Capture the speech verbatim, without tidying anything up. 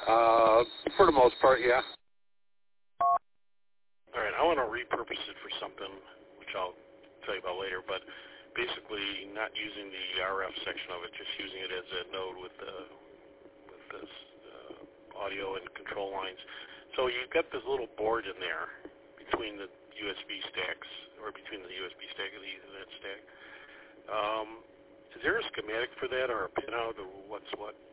Uh, for the most part, yeah. All right, I want to repurpose it for something, which I'll tell you about later, but basically not using the R F section of it, just using it as a node with the with this uh, audio and control lines. So you've got this little board in there between the U S B stacks, or between the U S B stack and the Ethernet stack. Um, is there a schematic for that, or a pinout, or what's what?